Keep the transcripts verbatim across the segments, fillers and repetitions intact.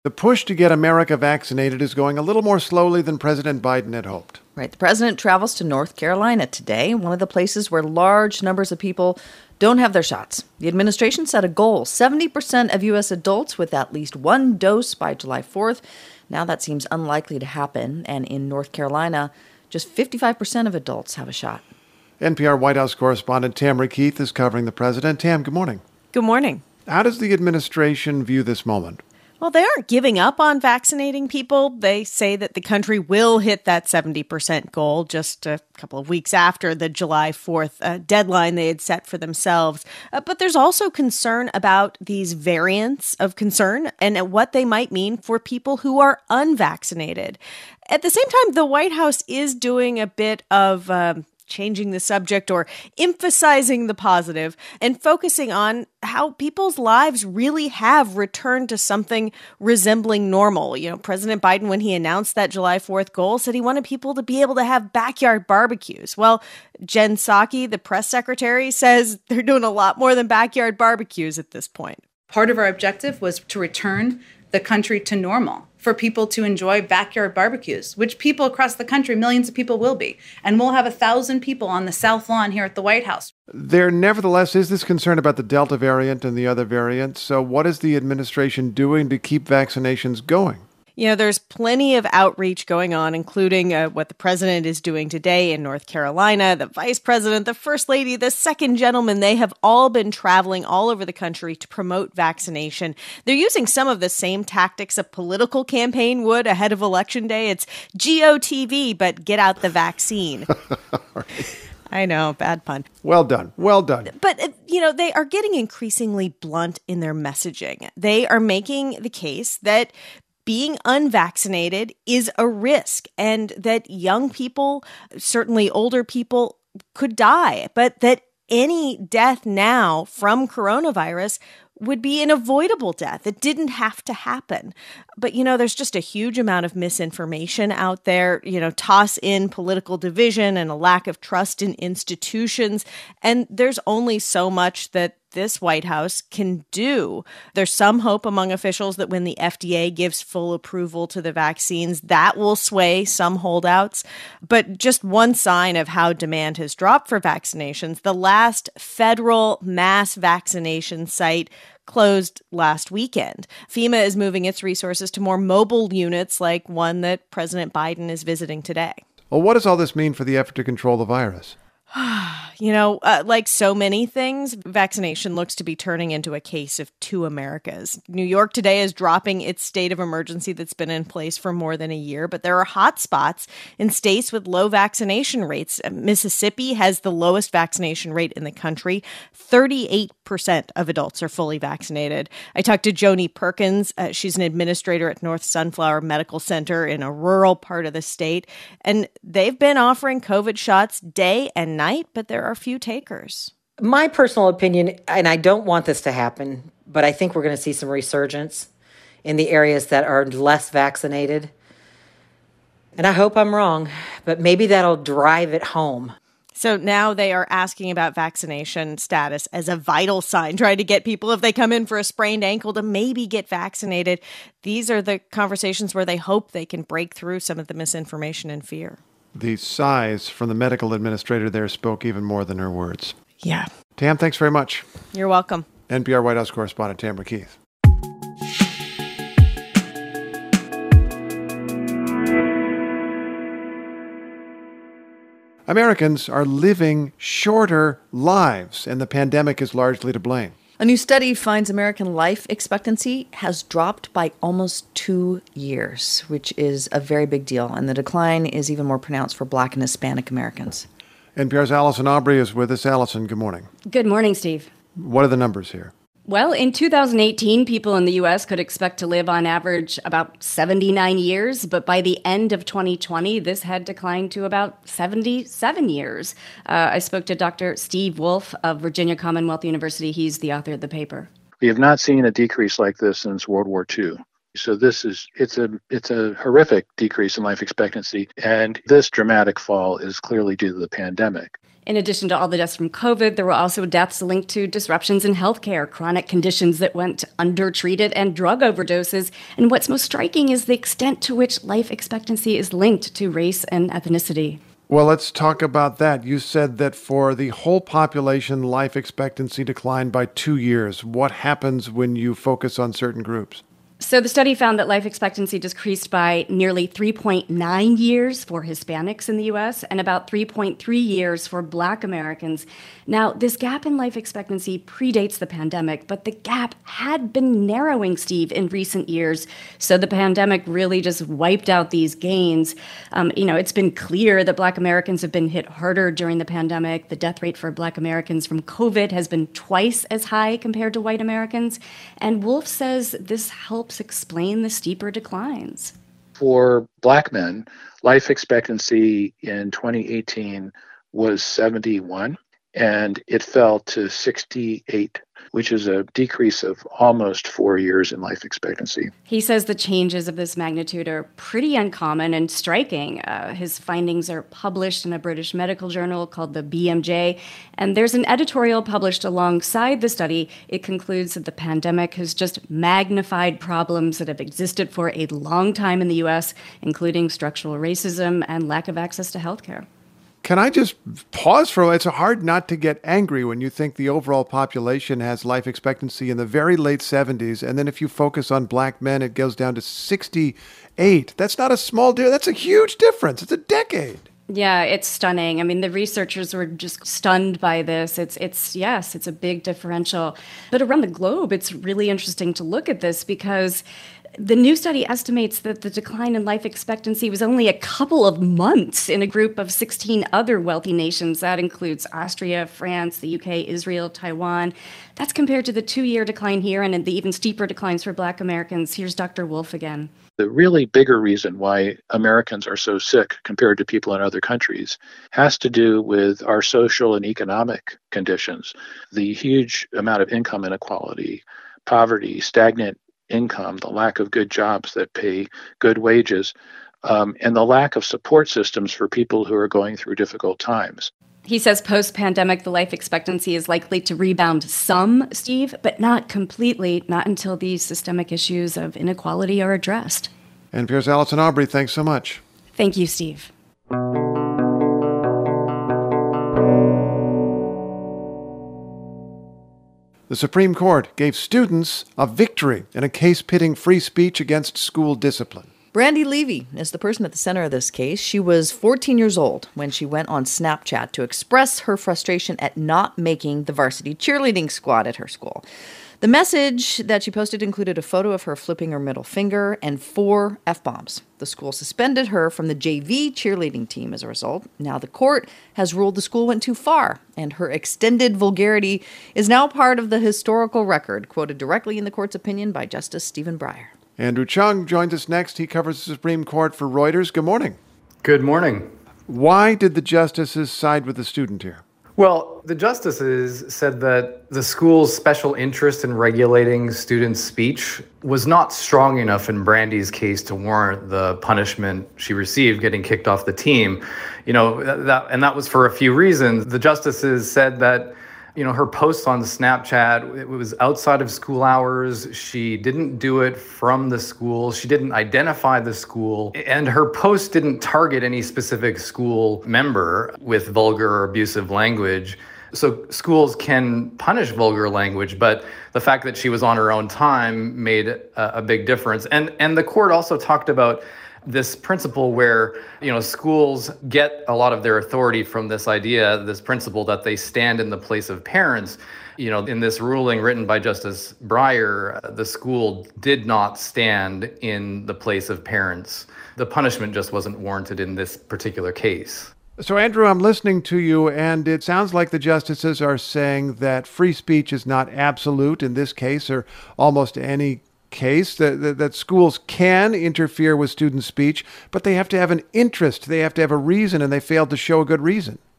The push to get America vaccinated is going a little more slowly than President Biden had hoped. Right. The president travels to North Carolina today, one of the places where large numbers of people don't have their shots. The administration set a goal, seventy percent of U S adults with at least one dose by July fourth. Now that seems unlikely to happen. And in North Carolina, just fifty-five percent of adults have a shot. N P R White House correspondent Tamara Keith is covering the president. Tam, good morning. Good morning. How does the administration view this moment? Well, they aren't giving up on vaccinating people. They say that the country will hit that seventy percent goal just a couple of weeks after the July fourth uh, deadline they had set for themselves. Uh, but there's also concern about these variants of concern and what they might mean for people who are unvaccinated. At the same time, the White House is doing a bit of um, changing the subject or emphasizing the positive and focusing on how people's lives really have returned to something resembling normal. You know, President Biden, when he announced that July fourth goal, said he wanted people to be able to have backyard barbecues. Well, Jen Psaki, the press secretary, says they're doing a lot more than backyard barbecues at this point. Part of our objective was to return the country to normal, for people to enjoy backyard barbecues, which people across the country, millions of people will be. And we'll have a thousand people on the South Lawn here at the White House. There nevertheless is this concern about the Delta variant and the other variants. So what is the administration doing to keep vaccinations going? You know, there's plenty of outreach going on, including uh, what the president is doing today in North Carolina, the vice president, the first lady, the second gentleman. They have all been traveling all over the country to promote vaccination. They're using some of the same tactics a political campaign would ahead of Election Day. It's G O T V, but get out the vaccine. I know, bad pun. Well done. Well done. But, you know, they are getting increasingly blunt in their messaging. They are making the case that being unvaccinated is a risk and that young people, certainly older people, could die, but that any death now from coronavirus would be an avoidable death. It didn't have to happen. But, you know, there's just a huge amount of misinformation out there. You know, toss in political division and a lack of trust in institutions. And there's only so much that this White House can do. There's some hope among officials that when the F D A gives full approval to the vaccines, that will sway some holdouts. But just one sign of how demand has dropped for vaccinations, the last federal mass vaccination site closed last weekend. FEMA is moving its resources to more mobile units like one that President Biden is visiting today. Well, what does all this mean for the effort to control the virus? You know, uh, like so many things, vaccination looks to be turning into a case of two Americas. New York today is dropping its state of emergency that's been in place for more than a year, but there are hot spots in states with low vaccination rates. Mississippi has the lowest vaccination rate in the country. thirty-eight percent of adults are fully vaccinated. I talked to Joni Perkins. Uh, she's an administrator at North Sunflower Medical Center in a rural part of the state, and they've been offering COVID shots day and night, but there are few takers. My personal opinion, and I don't want this to happen, but I think we're going to see some resurgence in the areas that are less vaccinated. And I hope I'm wrong, but maybe that'll drive it home. So now they are asking about vaccination status as a vital sign, trying to get people, if they come in for a sprained ankle, to maybe get vaccinated. These are the conversations where they hope they can break through some of the misinformation and fear. The sighs from the medical administrator there spoke even more than her words. Yeah. Tam, thanks very much. You're welcome. N P R White House correspondent Tamara Keith. Americans are living shorter lives, and the pandemic is largely to blame. A new study finds American life expectancy has dropped by almost two years, which is a very big deal. And the decline is even more pronounced for Black and Hispanic Americans. N P R's Allison Aubrey is with us. Allison, good morning. Good morning, Steve. What are the numbers here? Well, in two thousand eighteen, people in the U S could expect to live on average about seventy-nine years, but by the end of twenty twenty, this had declined to about seventy-seven years. Uh, I spoke to Doctor Steve Wolf of Virginia Commonwealth University. He's the author of the paper. We have not seen a decrease like this since World War Two. So this is, it's a, it's a horrific decrease in life expectancy. And this dramatic fall is clearly due to the pandemic. In addition to all the deaths from COVID, there were also deaths linked to disruptions in healthcare, chronic conditions that went undertreated, and drug overdoses. And what's most striking is the extent to which life expectancy is linked to race and ethnicity. Well, let's talk about that. You said that for the whole population, life expectancy declined by two years. What happens when you focus on certain groups? So the study found that life expectancy decreased by nearly three point nine years for Hispanics in the U S and about three point three years for Black Americans. Now, this gap in life expectancy predates the pandemic, but the gap had been narrowing, Steve, in recent years. So the pandemic really just wiped out these gains. Um, you know, it's been clear that Black Americans have been hit harder during the pandemic. The death rate for Black Americans from COVID has been twice as high compared to white Americans. And Wolf says this helps explain the steeper declines. For Black men, life expectancy in twenty eighteen was seventy-one, and it fell to sixty-eight, which is a decrease of almost four years in life expectancy. He says the changes of this magnitude are pretty uncommon and striking. Uh, his findings are published in a British medical journal called the B M J, and there's an editorial published alongside the study. It concludes that the pandemic has just magnified problems that have existed for a long time in the U S, including structural racism and lack of access to healthcare. Can I just pause for a while? It's hard not to get angry when you think the overall population has life expectancy in the very late seventies, and then if you focus on Black men, it goes down to sixty-eight. That's not a small deal. That's a huge difference. It's a decade. Yeah, it's stunning. I mean, the researchers were just stunned by this. It's, it's yes, it's a big differential. But around the globe, it's really interesting to look at this because the new study estimates that the decline in life expectancy was only a couple of months in a group of sixteen other wealthy nations. That includes Austria, France, the U K, Israel, Taiwan. That's compared to the two-year decline here and the even steeper declines for Black Americans. Here's Doctor Wolf again. The really bigger reason why Americans are so sick compared to people in other countries has to do with our social and economic conditions. The huge amount of income inequality, poverty, stagnant income, the lack of good jobs that pay good wages, um, and the lack of support systems for people who are going through difficult times. He says post-pandemic, the life expectancy is likely to rebound some, Steve, but not completely, not until these systemic issues of inequality are addressed. And Piers Allison Aubrey, thanks so much. Thank you, Steve. The Supreme Court gave students a victory in a case pitting free speech against school discipline. Brandy Levy is the person at the center of this case. She was fourteen years old when she went on Snapchat to express her frustration at not making the varsity cheerleading squad at her school. The message that she posted included a photo of her flipping her middle finger and four F-bombs. The school suspended her from the J V cheerleading team as a result. Now the court has ruled the school went too far, and her extended vulgarity is now part of the historical record, quoted directly in the court's opinion by Justice Stephen Breyer. Andrew Chung joins us next. He covers the Supreme Court for Reuters. Good morning. Good morning. Why did the justices side with the student here? Well, the justices said that the school's special interest in regulating students' speech was not strong enough in Brandy's case to warrant the punishment she received, getting kicked off the team. You know, that, and that was for a few reasons. The justices said that, you know, her posts on Snapchat, it was outside of school hours. She didn't do it from the school. She didn't identify the school. And her post didn't target any specific school member with vulgar or abusive language. So schools can punish vulgar language, but the fact that she was on her own time made a, a big difference. And and the court also talked about this principle where, you know, schools get a lot of their authority from this idea, this principle that they stand in the place of parents. You know, in this ruling written by Justice Breyer, the school did not stand in the place of parents. The punishment just wasn't warranted in this particular case. So, Andrew, I'm listening to you, and it sounds like the justices are saying that free speech is not absolute in this case or almost any case, that, that, that schools can interfere with student speech, but they have to have an interest. They have to have a reason, and they failed to show a good reason.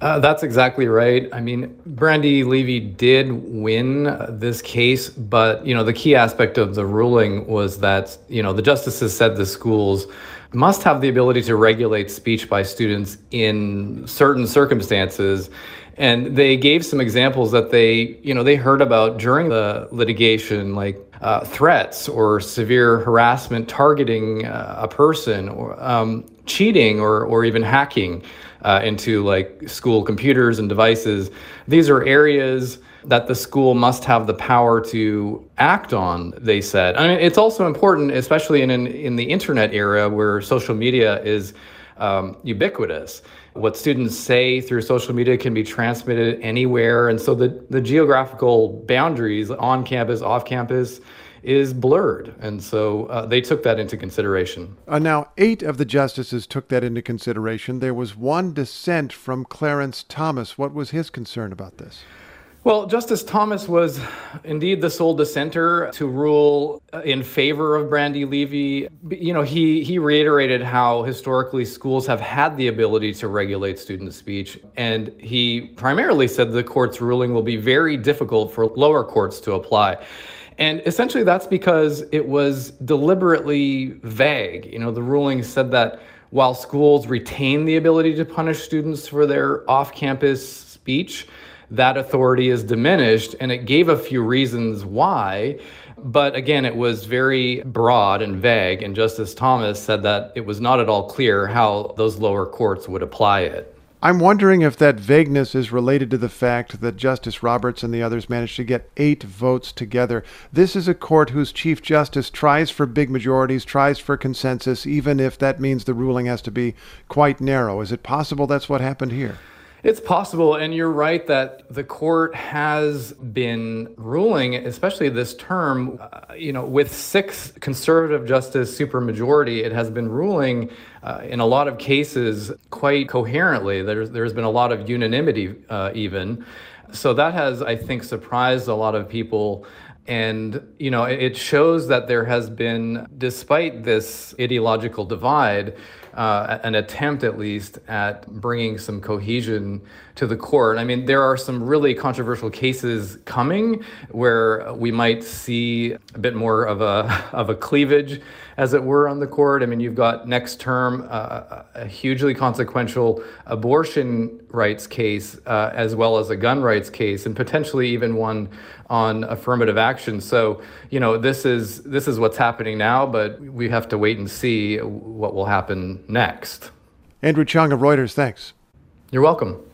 Uh, that's exactly right. I mean, Brandy Levy did win uh, this case, but, you know, the key aspect of the ruling was that, you know, the justices said the schools must have the ability to regulate speech by students in certain circumstances. And they gave some examples that they, you know, they heard about during the litigation, like uh, threats or severe harassment targeting uh, a person, or um, cheating, or or even hacking uh, into like school computers and devices. These are areas that the school must have the power to act on, they said. I mean, it's also important, especially in in, in the internet era where social media is um, ubiquitous. What students say through social media can be transmitted anywhere. And so the, the geographical boundaries on campus, off campus, is blurred. And so uh, they took that into consideration. Uh, now, eight of the justices took that into consideration. There was one dissent from Clarence Thomas. What was his concern about this? Well, Justice Thomas was indeed the sole dissenter to rule in favor of Brandy Levy. You know, he, he reiterated how historically schools have had the ability to regulate student speech, and he primarily said the court's ruling will be very difficult for lower courts to apply. And essentially that's because it was deliberately vague. You know, the ruling said that while schools retain the ability to punish students for their off-campus speech, that authority is diminished, and it gave a few reasons why. But again, it was very broad and vague, and Justice Thomas said that it was not at all clear how those lower courts would apply it. I'm wondering if that vagueness is related to the fact that Justice Roberts and the others managed to get eight votes together. This is a court whose Chief Justice tries for big majorities, tries for consensus, even if that means the ruling has to be quite narrow. Is it possible that's what happened here? It's possible, and you're right that the court has been ruling, especially this term, uh, you know, with six conservative justice supermajority, it has been ruling uh, in a lot of cases quite coherently. There's there's been a lot of unanimity uh, even. So that has, I think, surprised a lot of people. And, you know, it shows that there has been, despite this ideological divide, uh, an attempt at least at bringing some cohesion to the court. I mean, there are some really controversial cases coming where we might see a bit more of a of a cleavage, as it were, on the court. I mean, you've got next term uh, a hugely consequential abortion rights case, uh, as well as a gun rights case, and potentially even one on affirmative action. So, you know, this is this is what's happening now, but we have to wait and see what will happen next. Andrew Chung of Reuters, thanks. You're welcome.